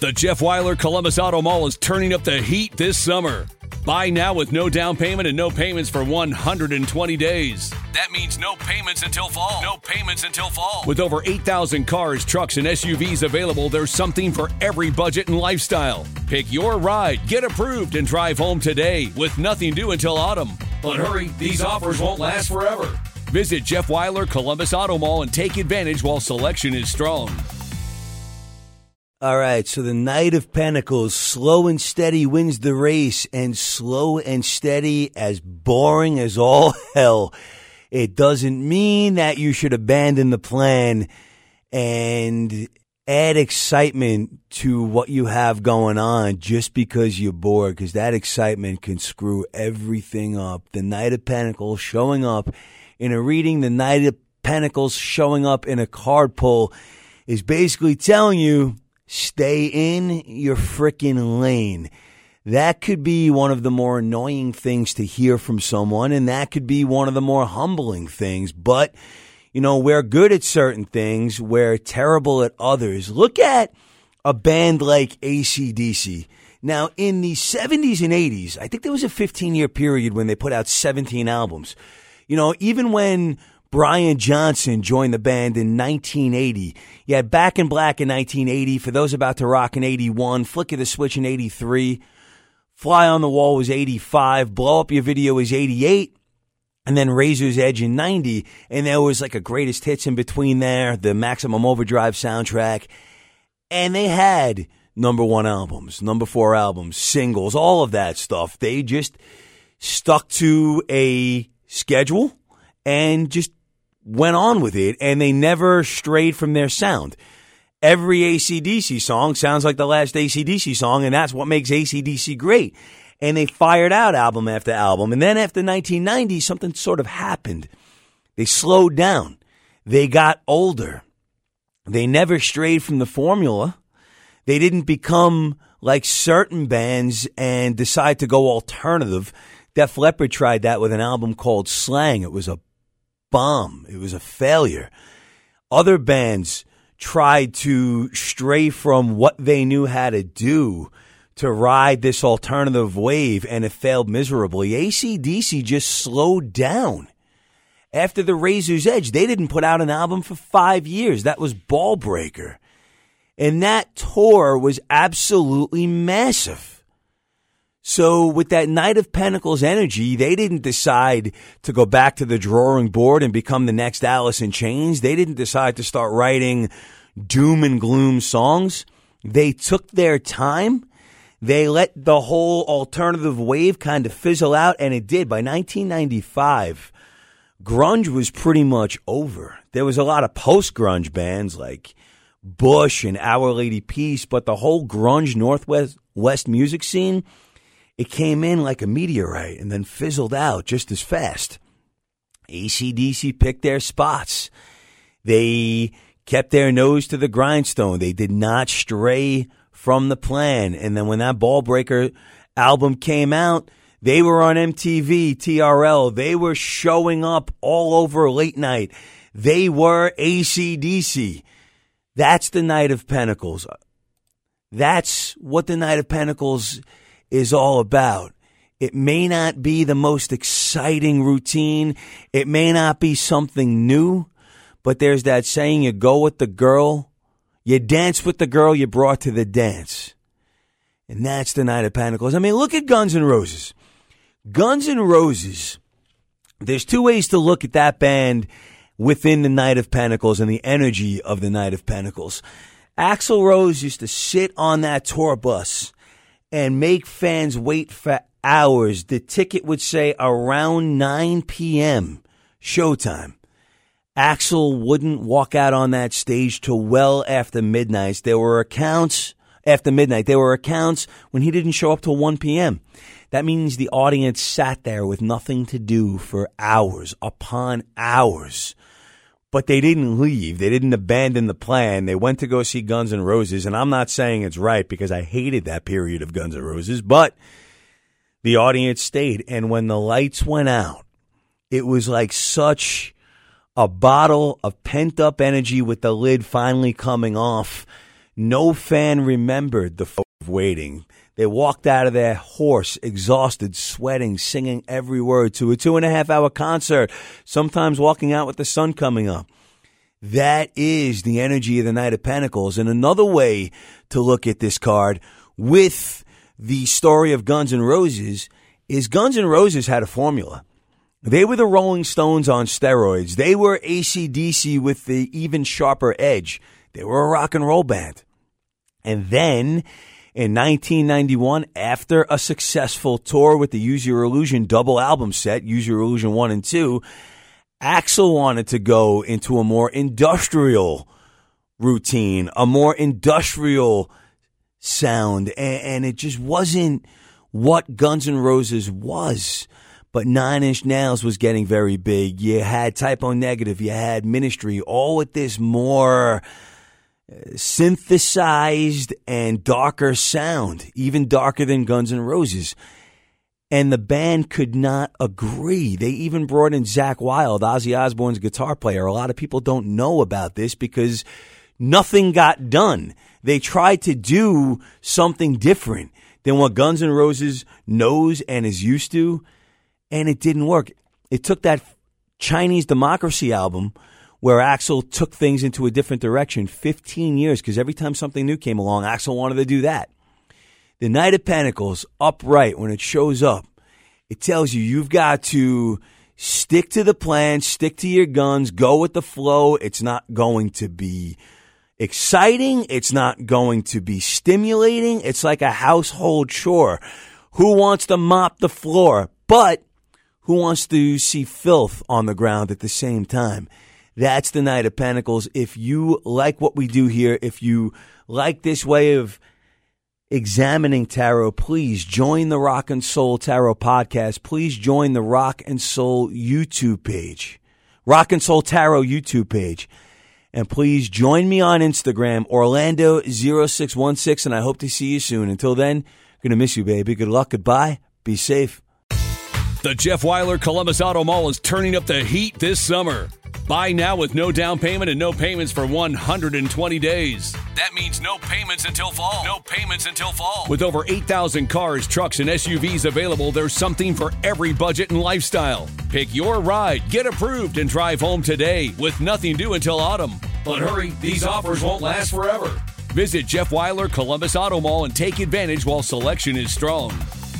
The Jeff Weiler Columbus Auto Mall is turning up the heat this summer. Buy now with no down payment and no payments for 120 days. That means no payments until fall. No payments until fall. With over 8,000 cars, trucks, and SUVs available, there's something for every budget and lifestyle. Pick your ride, get approved, and drive home today with nothing due until autumn. But hurry, these offers won't last forever. Visit Jeff Weiler Columbus Auto Mall and take advantage while selection is strong. All right, so the Knight of Pentacles, slow and steady wins the race, and slow and steady, as boring as all hell. It doesn't mean that you should abandon the plan and add excitement to what you have going on just because you're bored, because that excitement can screw everything up. The Knight of Pentacles showing up in a reading, the Knight of Pentacles showing up in a card pull is basically telling you, stay in your frickin' lane. That could be one of the more annoying things to hear from someone, and that could be one of the more humbling things. But, you know, we're good at certain things. We're terrible at others. Look at a band like AC/DC. Now, in the 70s and 80s, I think there was a 15-year period when they put out 17 albums. You know, even when Brian Johnson joined the band in 1980. You had Back in Black in 1980. For those about to rock in 81. Flick of the Switch in 83. Fly on the Wall was 85. Blow Up Your Video was 88. And then Razor's Edge in 90. And there was like a greatest hits in between there. The Maximum Overdrive soundtrack. And they had number 1 albums, number 4 albums, singles, all of that stuff. They just stuck to a schedule and just went on with it, and they never strayed from their sound. Every AC/DC song sounds like the last AC/DC song, and that's what makes AC/DC great. And they fired out album after album. And then after 1990, something sort of happened. They slowed down. They got older. They never strayed from the formula. They didn't become like certain bands and decide to go alternative. Def Leppard tried that with an album called Slang. It was a bomb. It was a failure. Other bands tried to stray from what they knew how to do to ride this alternative wave, and it failed miserably. AC/DC just slowed down. After the Razor's Edge, they didn't put out an album for 5 years. That was Ballbreaker. And that tour was absolutely massive. So with that Knight of Pentacles energy, they didn't decide to go back to the drawing board and become the next Alice in Chains. They didn't decide to start writing doom and gloom songs. They took their time. They let the whole alternative wave kind of fizzle out, and it did. By 1995, grunge was pretty much over. There was a lot of post-grunge bands like Bush and Our Lady Peace, but the whole grunge Northwest music scene, it came in like a meteorite and then fizzled out just as fast. AC/DC picked their spots. They kept their nose to the grindstone. They did not stray from the plan. And then when that Ballbreaker album came out, they were on MTV, TRL. They were showing up all over late night. They were AC/DC. That's the Knight of Pentacles. That's what the Knight of Pentacles is all about. It may not be the most exciting routine. It may not be something new, but there's that saying, you go with the girl, you dance with the girl you brought to the dance. And that's the Knight of Pentacles. I mean, look at Guns N' Roses. Guns N' Roses, there's two ways to look at that band within the Knight of Pentacles and the energy of the Knight of Pentacles. Axl Rose used to sit on that tour bus and make fans wait for hours. The ticket would say around 9 p.m. showtime. Axl wouldn't walk out on that stage till well after midnight. There were accounts after midnight. There were accounts when he didn't show up till 1 p.m. That means the audience sat there with nothing to do for hours upon hours. But they didn't leave. They didn't abandon the plan. They went to go see Guns N' Roses. And I'm not saying it's right because I hated that period of Guns N' Roses, but the audience stayed. And when the lights went out, it was like such a bottle of pent-up energy with the lid finally coming off No fan remembered the of waiting. They walked out of there hoarse, exhausted, sweating, singing every word to a 2.5-hour concert, sometimes walking out with the sun coming up. That is the energy of the Knight of Pentacles. And another way to look at this card with the story of Guns N' Roses is Guns N' Roses had a formula. They were the Rolling Stones on steroids. They were AC/DC with the even sharper edge. They were a rock and roll band. And then in 1991, after a successful tour with the Use Your Illusion double album set, Use Your Illusion 1 and 2, Axl wanted to go into a more industrial routine, a more industrial sound, and it just wasn't what Guns N' Roses was. But Nine Inch Nails was getting very big. You had Typo Negative, you had Ministry, all with this more synthesized and darker sound, even darker than Guns N' Roses. And the band could not agree. They even brought in Zakk Wylde, Ozzy Osbourne's guitar player. A lot of people don't know about this because nothing got done. They tried to do something different than what Guns N' Roses knows and is used to, and it didn't work. It took that Chinese Democracy album where Axl took things into a different direction, 15 years, because every time something new came along, Axl wanted to do that. The Knight of Pentacles, upright, when it shows up, it tells you you've got to stick to the plan, stick to your guns, go with the flow. It's not going to be exciting. It's not going to be stimulating. It's like a household chore. Who wants to mop the floor? But who wants to see filth on the ground at the same time? That's the Knight of Pentacles. If you like what we do here, if you like this way of examining tarot, please join the Rock and Soul Tarot podcast. Please join the Rock and Soul YouTube page, Rock and Soul Tarot YouTube page. And please join me on Instagram, Orlando0616, and I hope to see you soon. Until then, I'm going to miss you, baby. Good luck. Goodbye. Be safe. The Jeff Wyler Columbus Auto Mall is turning up the heat this summer. Buy now with no down payment and no payments for 120 days. That means no payments until fall. No payments until fall. With over 8,000 cars, trucks, and SUVs available, there's something for every budget and lifestyle. Pick your ride, get approved, and drive home today with nothing due until autumn. But hurry, these offers won't last forever. Visit Jeff Wyler Columbus Auto Mall and take advantage while selection is strong.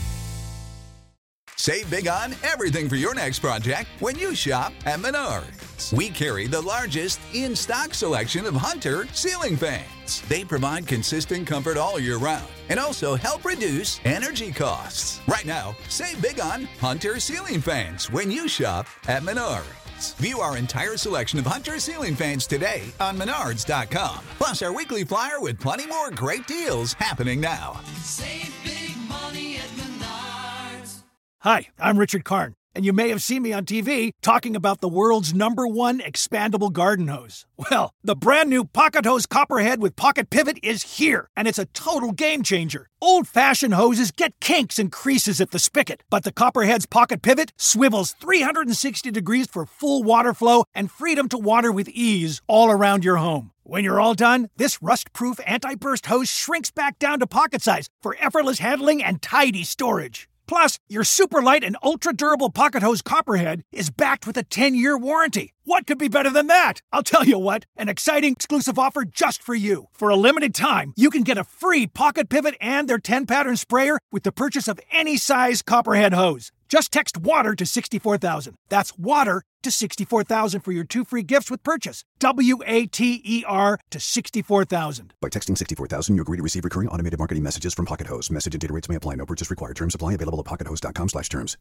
Save big on everything for your next project when you shop at Menards. We carry the largest in-stock selection of Hunter ceiling fans. They provide consistent comfort all year round and also help reduce energy costs. Right now, save big on Hunter ceiling fans when you shop at Menards. View our entire selection of Hunter ceiling fans today on Menards.com. Plus our weekly flyer with plenty more great deals happening now. Save big money at Menards. Hi, I'm Richard Karn, and you may have seen me on TV talking about the world's #1 expandable garden hose. Well, the brand new Pocket Hose Copperhead with Pocket Pivot is here, and it's a total game changer. Old-fashioned hoses get kinks and creases at the spigot, but the Copperhead's Pocket Pivot swivels 360 degrees for full water flow and freedom to water with ease all around your home. When you're all done, this rust-proof anti-burst hose shrinks back down to pocket size for effortless handling and tidy storage. Plus, your super light and ultra-durable Pocket Hose Copperhead is backed with a 10-year warranty. What could be better than that? I'll tell you what, an exciting exclusive offer just for you. For a limited time, you can get a free Pocket Pivot and their 10-pattern sprayer with the purchase of any size Copperhead hose. Just text WATER to 64,000. That's WATER to 64,000 for your 2 free gifts with purchase. WATER to 64,000. By texting 64,000, you agree to receive recurring automated marketing messages from Pocket Hose. Message and data rates may apply. No purchase required. Terms apply. Available at pockethose.com/terms.